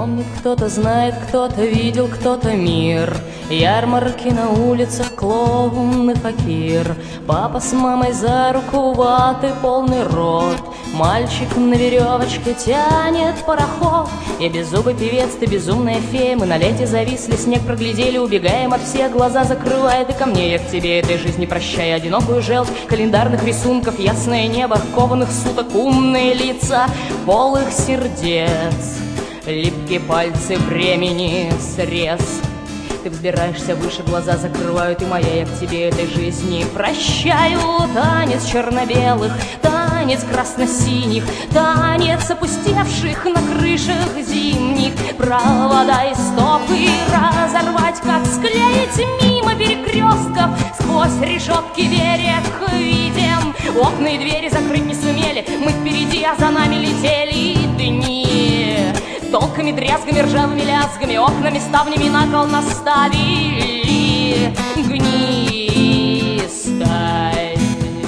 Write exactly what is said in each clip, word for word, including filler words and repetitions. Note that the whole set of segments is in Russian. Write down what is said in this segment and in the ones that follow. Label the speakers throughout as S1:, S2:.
S1: Помнит кто-то, знает кто-то, видел кто-то мир. Ярмарки на улицах, клоун и факир. Папа с мамой за руку, ваты полный рот. Мальчик на веревочке тянет пароход. Я беззубый певец, ты безумная фея. Мы на лете зависли, снег проглядели, убегаем от всех, глаза закрывает. И ко мне я к тебе этой жизни прощай. Одинокую желчь календарных рисунков, ясное небо, кованых суток, умные лица полых сердец, липкие пальцы времени срез. Ты взбираешься выше, глаза закрывают, и моя я к тебе этой жизни прощаю. Танец черно-белых, танец красно-синих, танец опустевших на крышах зимних. Провода и стопы разорвать, как склеить мимо перекрестков. Сквозь решетки берег видим, окна и двери закрыть не сумели. Мы впереди, а за нами летели дни. Толками, дрязгами, ржавыми лязгами, окнами, ставнями на кол наставили гнистой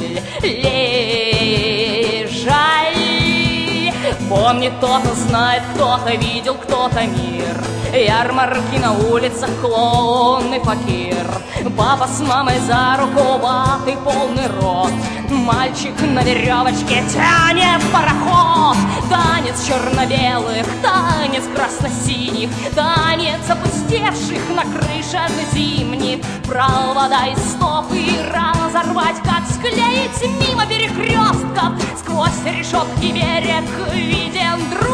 S1: лежаль. Помнит кто-то, знает кто-то, видел кто-то мир. Ярмарки на улицах, клоун и факир. Папа с мамой за руку, ваты полный рот. Мальчик на веревочке тянет пароход. Танец черно-белых, танец красно-синих, танец опустевших на крышах зимних. Провода и стопы разорвать, как склеить мимо перекрестков. Сквозь решетки берег виден друг.